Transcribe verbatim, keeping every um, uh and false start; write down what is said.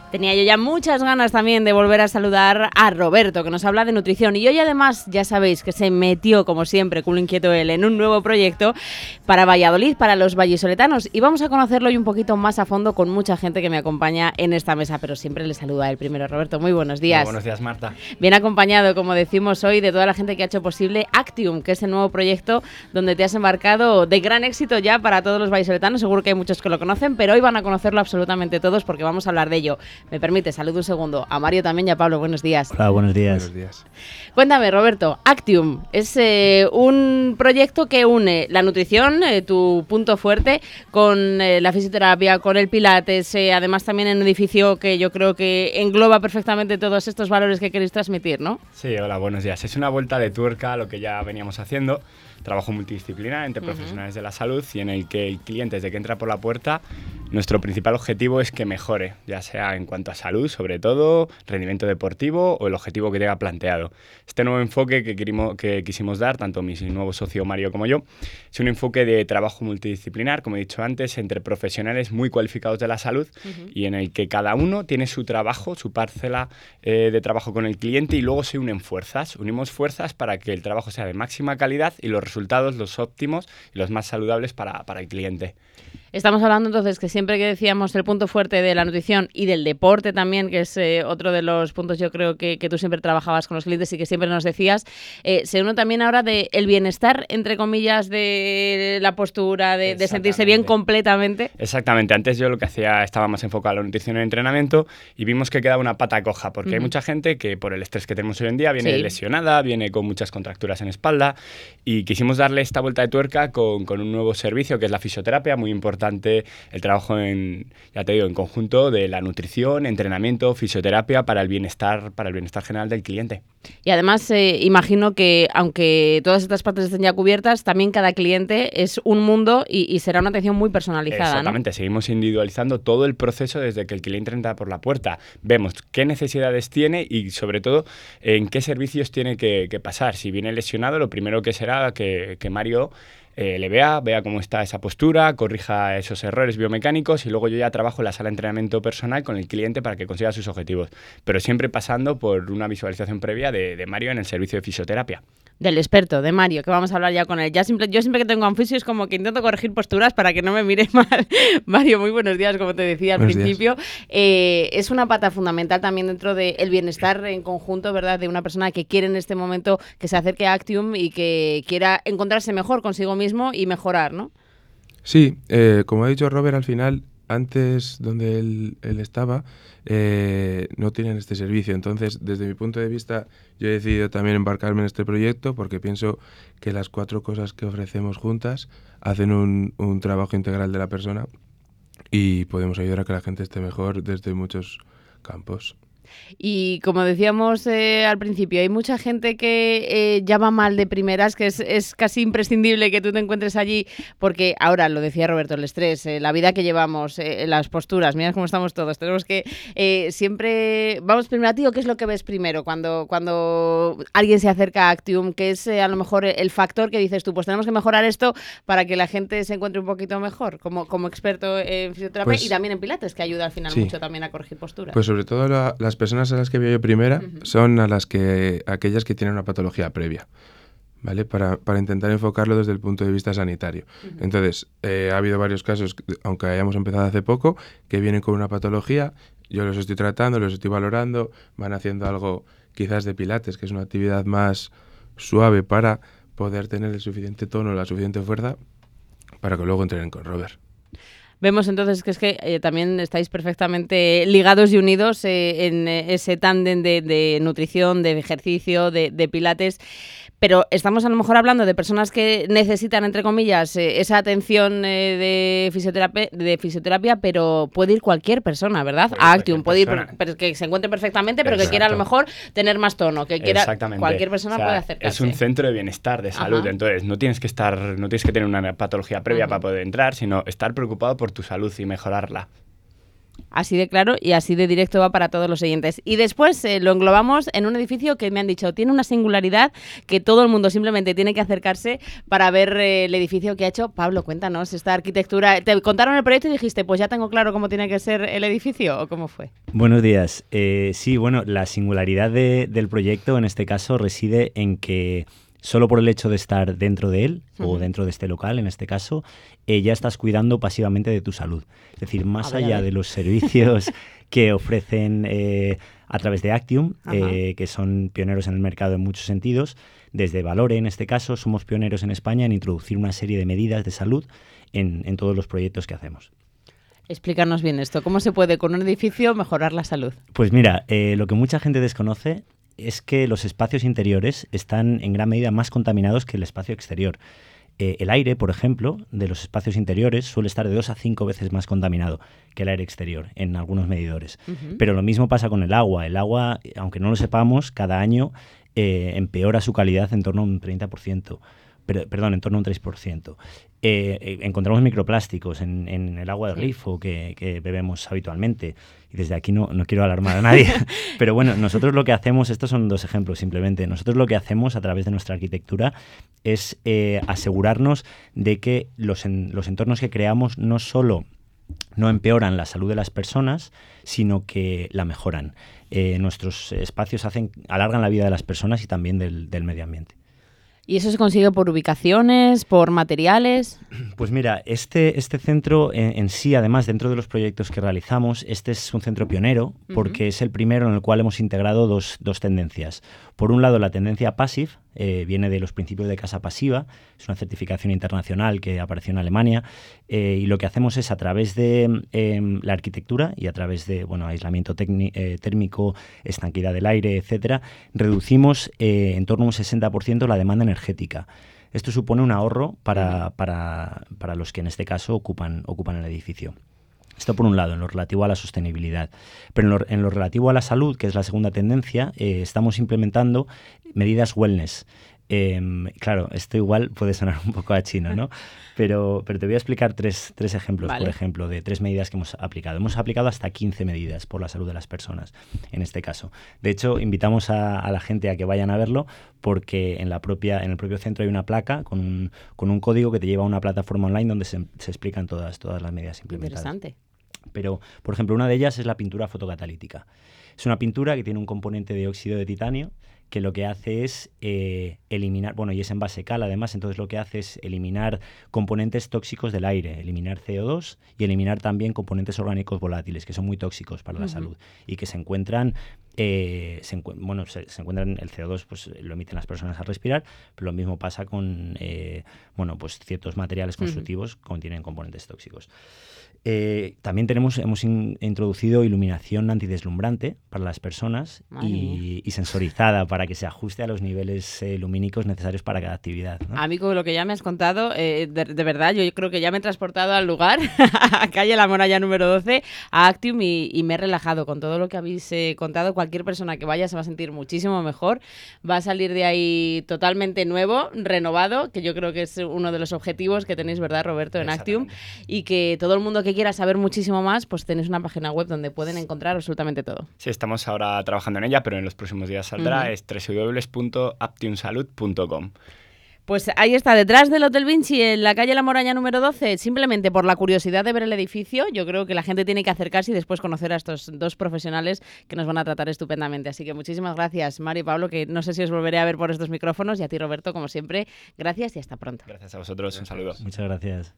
Tenía yo ya muchas ganas también de volver a saludar a Roberto, que nos habla de nutrición. Y hoy además, ya sabéis que se metió, como siempre, culo inquieto él, en un nuevo proyecto para Valladolid, para los vallisoletanos. Y vamos a conocerlo hoy un poquito más a fondo con mucha gente que me acompaña en esta mesa. Pero siempre le saludo a él primero. Roberto, muy buenos días. Muy buenos días, Marta. Bien acompañado, como decimos hoy, de toda la gente que ha hecho posible Actium, que es el nuevo proyecto donde te has embarcado de gran éxito ya para todos los vallisoletanos. Seguro que hay muchos que lo conocen, pero hoy van a conocerlo absolutamente todos porque vamos a hablar de ello. Me permite, saludo un segundo a Mario también y a Pablo. Buenos días. Hola, buenos días. Buenos días. Cuéntame, Roberto, Actium es eh, un proyecto que une la nutrición, eh, tu punto fuerte, con eh, la fisioterapia, con el pilates, eh, además también en un edificio que yo creo que engloba perfectamente todos estos valores que queréis transmitir, ¿no? Sí, hola, buenos días. Es una vuelta de tuerca a lo que ya veníamos haciendo. Trabajo multidisciplinar entre uh-huh. profesionales de la salud y en el que el cliente, desde que entra por la puerta, nuestro principal objetivo es que mejore, ya sea en cuanto a salud, sobre todo, rendimiento deportivo o el objetivo que tenga planteado. Este nuevo enfoque que, querimos, que quisimos dar, tanto mi nuevo socio Mario como yo, es un enfoque de trabajo multidisciplinar, como he dicho antes, entre profesionales muy cualificados de la salud uh-huh. y en el que cada uno tiene su trabajo, su parcela eh, de trabajo con el cliente y luego se unen fuerzas. Unimos fuerzas para que el trabajo sea de máxima calidad y los resultados los óptimos y los más saludables para, para el cliente. Estamos hablando entonces que siempre que decíamos el punto fuerte de la nutrición y del deporte también, que es eh, otro de los puntos yo creo que, que tú siempre trabajabas con los clientes y que siempre nos decías, eh, se une también ahora de el bienestar, entre comillas, de la postura, de, de sentirse bien completamente. Exactamente. Antes yo lo que hacía estaba más enfocado en la nutrición y el entrenamiento y vimos que quedaba una pata coja, porque uh-huh. hay mucha gente que por el estrés que tenemos hoy en día viene sí. lesionada, viene con muchas contracturas en espalda y quisimos darle esta vuelta de tuerca con, con un nuevo servicio que es la fisioterapia, muy importante. El trabajo en, ya te digo, en conjunto de la nutrición, entrenamiento, fisioterapia para el bienestar, para el bienestar general del cliente. Y además eh, imagino que aunque todas estas partes estén ya cubiertas, también cada cliente es un mundo y, y será una atención muy personalizada. Exactamente, ¿no? Seguimos individualizando todo el proceso desde que el cliente entra por la puerta. Vemos qué necesidades tiene y sobre todo en qué servicios tiene que, que pasar. Si viene lesionado, lo primero que será que, que Mario Eh, le vea, vea cómo está esa postura, corrija esos errores biomecánicos y luego yo ya trabajo en la sala de entrenamiento personal con el cliente para que consiga sus objetivos, pero siempre pasando por una visualización previa de, de Mario en el servicio de fisioterapia. Del experto, de Mario, que vamos a hablar ya con él. Ya simple, yo siempre que tengo a un fisio es como que intento corregir posturas para que no me mire mal. Mario, muy buenos días, como te decía al buenos principio. Eh, es una pata fundamental también dentro del bienestar en conjunto, ¿verdad? De una persona que quiere en este momento que se acerque a Actium y que quiera encontrarse mejor consigo mismo y mejorar, ¿no? Sí, eh, como ha dicho Robert, al final, antes donde él, él estaba, eh, no tienen este servicio. Entonces, desde mi punto de vista, yo he decidido también embarcarme en este proyecto porque pienso que las cuatro cosas que ofrecemos juntas hacen un, un trabajo integral de la persona y podemos ayudar a que la gente esté mejor desde muchos campos. Y como decíamos eh, al principio, hay mucha gente que eh, ya va mal de primeras, que es, es casi imprescindible que tú te encuentres allí, porque ahora, lo decía Roberto, el estrés, eh, la vida que llevamos, eh, las posturas, mira cómo estamos todos, tenemos que eh, siempre, vamos primero a ti, ¿o qué es lo que ves primero cuando, cuando alguien se acerca a Actium? ¿Qué es eh, a lo mejor el factor que dices tú? Pues tenemos que mejorar esto para que la gente se encuentre un poquito mejor, como, como experto en fisioterapia pues, y también en pilates, que ayuda al final sí. mucho también a corregir posturas. Pues sobre todo la, las personas a las que veo yo primera uh-huh. son a las que aquellas que tienen una patología previa, ¿vale? Para, para intentar enfocarlo desde el punto de vista sanitario. Uh-huh. Entonces, eh, ha habido varios casos, aunque hayamos empezado hace poco, que vienen con una patología, yo los estoy tratando, los estoy valorando, van haciendo algo quizás de pilates, que es una actividad más suave para poder tener el suficiente tono, la suficiente fuerza, para que luego entrenen con Robert. Vemos entonces que es que eh, también estáis perfectamente ligados y unidos eh, en eh, ese tándem de, de nutrición, de ejercicio, de, de pilates. Pero estamos a lo mejor hablando de personas que necesitan, entre comillas, eh, esa atención eh, de, fisioterapia, de fisioterapia, pero puede ir cualquier persona, ¿verdad? A Actium, puede ir pero que se encuentre perfectamente, pero Exacto. que quiera a lo mejor tener más tono, que quiera cualquier persona o sea, puede acercarse. Es un centro de bienestar, de salud, Ajá. entonces no tienes que estar, no tienes que tener una patología previa Ajá. para poder entrar, sino estar preocupado por tu salud y mejorarla. Así de claro y así de directo va para todos los oyentes. Y después eh, lo englobamos en un edificio que me han dicho tiene una singularidad que todo el mundo simplemente tiene que acercarse para ver eh, el edificio que ha hecho. Pablo, cuéntanos esta arquitectura. ¿Te contaron el proyecto y dijiste, pues ya tengo claro cómo tiene que ser el edificio o cómo fue? Buenos días. Eh, sí, bueno, la singularidad de, del proyecto en este caso reside en que solo por el hecho de estar dentro de él, uh-huh. o dentro de este local, en este caso, eh, ya estás cuidando pasivamente de tu salud. Es decir, más ver, allá de los servicios que ofrecen eh, a través de Actium, eh, que son pioneros en el mercado en muchos sentidos, desde Valore, en este caso, somos pioneros en España en introducir una serie de medidas de salud en, en todos los proyectos que hacemos. Explícanos bien esto. ¿Cómo se puede con un edificio mejorar la salud? Pues mira, eh, lo que mucha gente desconoce es que los espacios interiores están en gran medida más contaminados que el espacio exterior. Eh, el aire, por ejemplo, de los espacios interiores suele estar de dos a cinco veces más contaminado que el aire exterior en algunos medidores. Uh-huh. Pero lo mismo pasa con el agua. El agua, aunque no lo sepamos, cada año eh, empeora su calidad en torno a un treinta por ciento. Pero, perdón, en torno a un tres por ciento. Eh, eh, encontramos microplásticos en, en el agua de grifo que, que bebemos habitualmente. Y desde aquí no, no quiero alarmar a nadie. Pero bueno, nosotros lo que hacemos, estos son dos ejemplos simplemente, nosotros lo que hacemos a través de nuestra arquitectura es eh, asegurarnos de que los, en, los entornos que creamos no solo no empeoran la salud de las personas, sino que la mejoran. Eh, nuestros espacios hacen, alargan la vida de las personas y también del, del medio ambiente. ¿Y eso se consigue por ubicaciones, por materiales? Pues mira, este, este centro en, en sí, además, dentro de los proyectos que realizamos, este es un centro pionero porque uh-huh. es el primero en el cual hemos integrado dos, dos tendencias. Por un lado, la tendencia Passive, eh, viene de los principios de casa pasiva, es una certificación internacional que apareció en Alemania, eh, y lo que hacemos es a través de eh, la arquitectura y a través de bueno, aislamiento tecni- eh, térmico, estanquidad del aire, etcétera, reducimos eh, en torno a un sesenta por ciento la demanda energética. Esto supone un ahorro para, para, para los que en este caso ocupan, ocupan el edificio. Esto por un lado, en lo relativo a la sostenibilidad. Pero en lo, en lo relativo a la salud, que es la segunda tendencia, eh, estamos implementando medidas wellness. Eh, claro, esto igual puede sonar un poco a chino, ¿no? Pero, pero te voy a explicar tres, tres ejemplos, vale. por ejemplo, de tres medidas que hemos aplicado. Hemos aplicado hasta quince medidas por la salud de las personas, en este caso. De hecho, invitamos a, a la gente a que vayan a verlo porque en, la propia, en el propio centro hay una placa con un, con un código que te lleva a una plataforma online donde se, se explican todas, todas las medidas implementadas. Interesante. Pero, por ejemplo, una de ellas es la pintura fotocatalítica. Es una pintura que tiene un componente de óxido de titanio que lo que hace es eh, eliminar, bueno, y es en base cal además, entonces lo que hace es eliminar componentes tóxicos del aire, eliminar C O dos y eliminar también componentes orgánicos volátiles que son muy tóxicos para uh-huh. la salud y que se encuentran, eh, se encu- bueno, se, se encuentran, el C O dos pues lo emiten las personas al respirar, pero lo mismo pasa con, eh, bueno, pues ciertos materiales constructivos uh-huh. contienen componentes tóxicos. Eh, también tenemos, hemos in, introducido iluminación antideslumbrante para las personas y, y sensorizada para que se ajuste a los niveles eh, lumínicos necesarios para cada actividad, ¿no? A mí, con lo que ya me has contado, eh, de, de verdad, yo creo que ya me he transportado al lugar, a calle La Moralla número doce, a Actium, y, y me he relajado con todo lo que habéis eh, contado. Cualquier persona que vaya se va a sentir muchísimo mejor, va a salir de ahí totalmente nuevo, renovado, que yo creo que es uno de los objetivos que tenéis, ¿verdad, Roberto, en Actium? Y que todo el mundo que quiera saber muchísimo más, pues tenéis una página web donde pueden encontrar absolutamente todo. Sí, estamos ahora trabajando en ella, pero en los próximos días saldrá, uh-huh. es doble u doble u doble u punto aptiumsalud punto com. Pues ahí está, detrás del Hotel Vinci, en la calle La Moralla número doce, simplemente por la curiosidad de ver el edificio. Yo creo que la gente tiene que acercarse y después conocer a estos dos profesionales que nos van a tratar estupendamente. Así que muchísimas gracias, Mario y Pablo, que no sé si os volveré a ver por estos micrófonos, y a ti, Roberto, como siempre, gracias y hasta pronto. Gracias a vosotros, un saludo. Muchas gracias.